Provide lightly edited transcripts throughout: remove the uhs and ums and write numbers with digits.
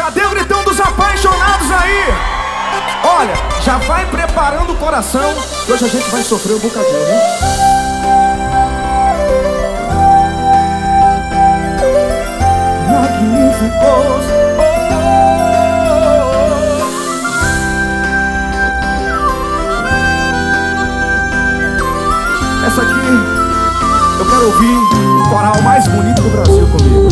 Cadê o gritão dos apaixonados aí? Olha, já vai preparando o coração, que hoje a gente vai sofrer um bocadinho, viu? Magníficos. Essa aqui, eu quero ouvir o coral mais bonito do Brasil comigo.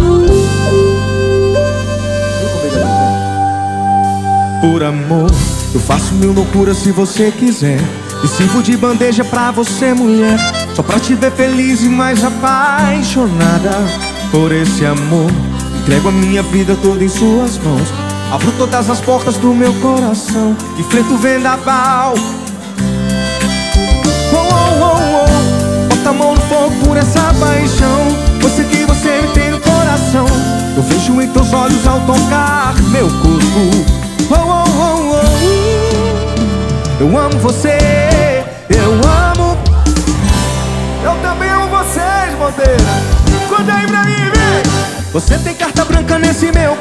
Por amor, eu faço mil loucuras se você quiser. E sirvo de bandeja pra você, mulher, só pra te ver feliz e mais apaixonada. Por esse amor, entrego a minha vida toda em suas mãos. Abro todas as portas do meu coração, enfrento o vendaval. Bota a mão no fogo por essa paixão. Você que você me tem no coração. Eu vejo em teus olhos ao tocar meu corpo. Eu amo você, eu amo. Eu também amo vocês, Monteira. Conta aí pra mim, vem. Você tem carta branca nesse meu.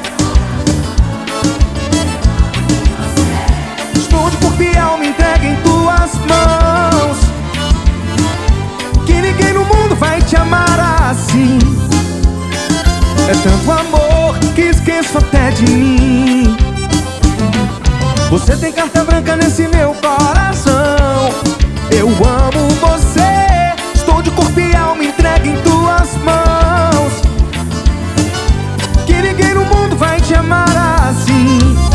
Estou de corpo e alma entregue em tuas mãos. Que ninguém no mundo vai te amar assim. É tanto amor que esqueço até de mim. Você tem carta branca nesse meu coração. Eu amo você. Estou de corpo e alma entregue em tuas mãos. Que ninguém no mundo vai te amar assim.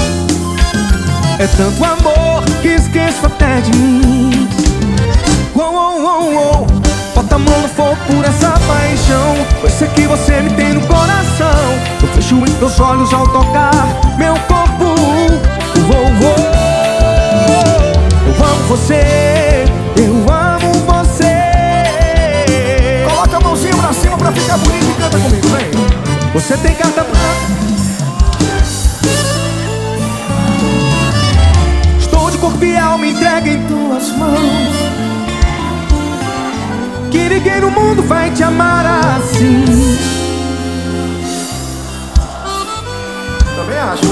É tanto amor que esqueço até de mim. Bota a mão no fogo por essa paixão. Eu sei que você me tem no coração. Eu fecho em teus olhos ao tocar meu corpo. Eu amo você, eu amo você. Coloca a mãozinha pra cima pra ficar bonito e canta comigo, vem. Você tem carta branca. Estou de corpo e alma entregue em tuas mãos. Que ninguém no mundo vai te amar assim. Também acho.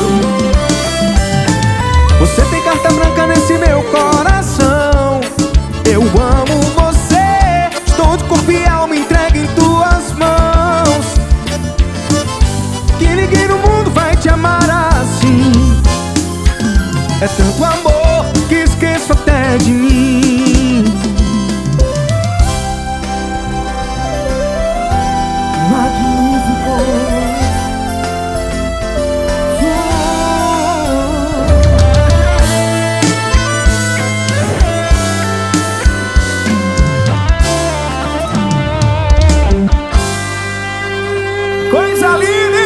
Você tem carta branca nesse meu coração. Eu amo você. Estou de corpo e alma entregue em tuas mãos. Que ninguém no mundo vai te amar assim. É tanto amor que esqueço até de mim. Magnífico. Coisa linda!